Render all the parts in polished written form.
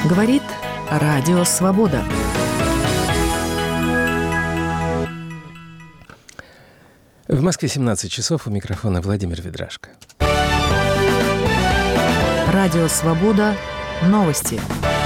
Говорит Радио Свобода. В Москве 17 часов, у микрофона Владимир Ведрашко. Радио Свобода. Новости.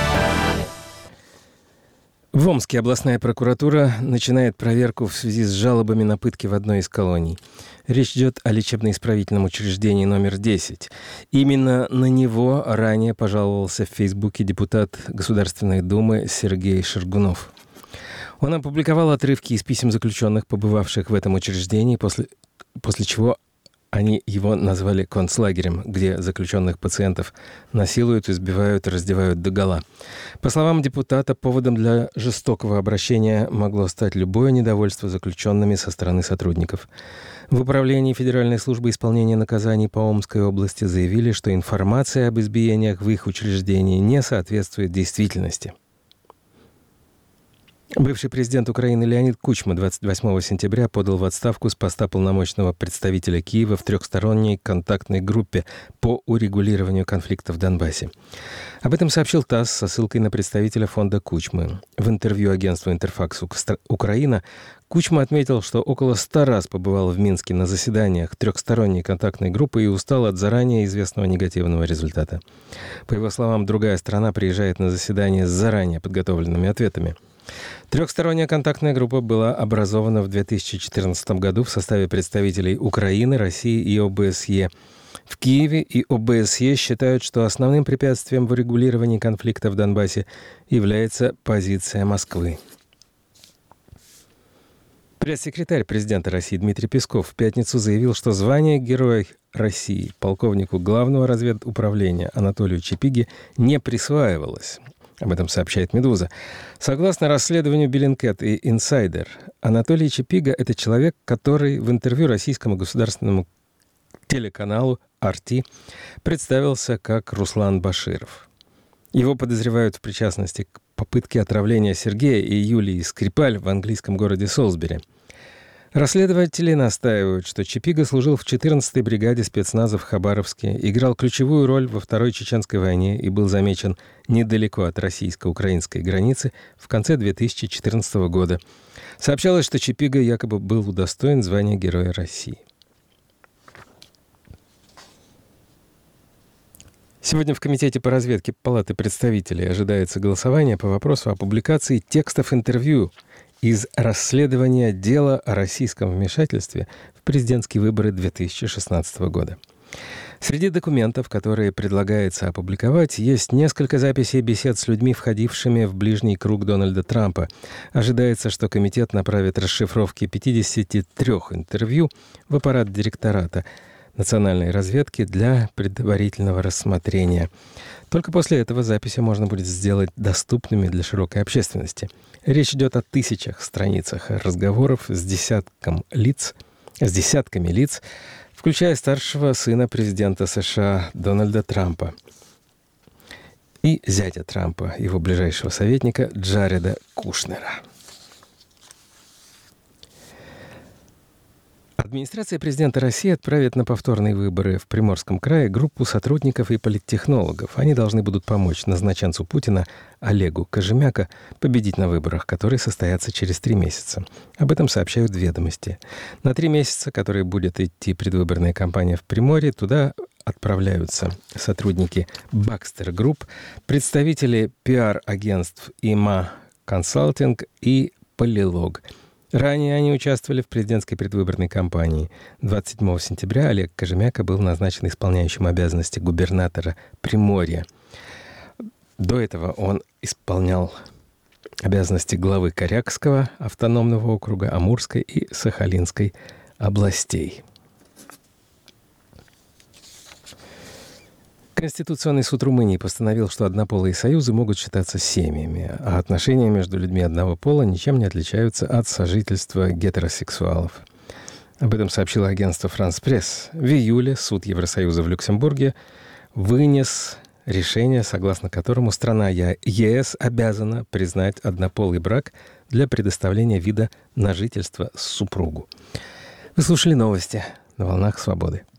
В Омске областная прокуратура начинает проверку в связи с жалобами на пытки в одной из колоний. Речь идет о лечебно-исправительном учреждении номер 10. Именно на него ранее пожаловался в Фейсбуке депутат Государственной Думы Сергей Шаргунов. Он опубликовал отрывки из писем заключенных, побывавших в этом учреждении, после чего они его назвали концлагерем, где заключенных пациентов насилуют, избивают, раздевают догола. По словам депутата, поводом для жестокого обращения могло стать любое недовольство заключенными со стороны сотрудников. В Управлении Федеральной службы исполнения наказаний по Омской области заявили, что информация об избиениях в их учреждении не соответствует действительности. Бывший президент Украины Леонид Кучма 28 сентября подал в отставку с поста полномочного представителя Киева в трехсторонней контактной группе по урегулированию конфликта в Донбассе. Об этом сообщил ТАСС со ссылкой на представителя фонда Кучмы. В интервью агентству «Интерфакс Украина» Кучма отметил, что около 100 раз побывал в Минске на заседаниях трехсторонней контактной группы и устал от заранее известного негативного результата. По его словам, другая сторона приезжает на заседание с заранее подготовленными ответами. Трехсторонняя контактная группа была образована в 2014 году в составе представителей Украины, России и ОБСЕ. В Киеве и ОБСЕ считают, что основным препятствием в урегулировании конфликта в Донбассе является позиция Москвы. Пресс-секретарь президента России Дмитрий Песков в пятницу заявил, что звание Героя России полковнику Главного разведуправления Анатолию Чапиге не присваивалось. Об этом сообщает «Медуза». Согласно расследованию Bellingcat и Insider, Анатолий Чапига – это человек, который в интервью российскому государственному телеканалу RT представился как Руслан Баширов. Его подозревают в причастности к попытке отравления Сергея и Юлии Скрипаль в английском городе Солсбери. Расследователи настаивают, что Чапига служил в 14-й бригаде спецназа в Хабаровске, играл ключевую роль во Второй Чеченской войне и был замечен недалеко от российско-украинской границы в конце 2014 года. Сообщалось, что Чапига якобы был удостоен звания Героя России. Сегодня в Комитете по разведке Палаты представителей ожидается голосование по вопросу о публикации текстов интервью из расследования дела о российском вмешательстве в президентские выборы 2016 года. Среди документов, которые предлагается опубликовать, есть несколько записей бесед с людьми, входившими в ближний круг Дональда Трампа. Ожидается, что комитет направит расшифровки 53 интервью в аппарат директората национальной разведки для предварительного рассмотрения. Только после этого записи можно будет сделать доступными для широкой общественности. Речь идет о тысячах страницах разговоров с десятками лиц, включая старшего сына президента США Дональда Трампа и зятя Трампа, его ближайшего советника Джареда Кушнера. Администрация президента России отправит на повторные выборы в Приморском крае группу сотрудников и политтехнологов. Они должны будут помочь назначенцу Путина Олегу Кожемяка победить на выборах, которые состоятся через 3 месяца. Об этом сообщают «Ведомости». На 3 месяца, которые будет идти предвыборная кампания в Приморье, туда отправляются сотрудники Baxter Group, представители пиар-агентств ИМА Консалтинг и Полилог. Ранее они участвовали в президентской предвыборной кампании. 27 сентября Олег Кожемяка был назначен исполняющим обязанности губернатора Приморья. До этого он исполнял обязанности главы Корякского автономного округа, Амурской и Сахалинской областей. Конституционный суд Румынии постановил, что однополые союзы могут считаться семьями, а отношения между людьми одного пола ничем не отличаются от сожительства гетеросексуалов. Об этом сообщило агентство «Франс Пресс». В июле суд Евросоюза в Люксембурге вынес решение, согласно которому страна ЕС обязана признать однополый брак для предоставления вида на жительство супругу. Вы слушали новости на «Волнах Свободы».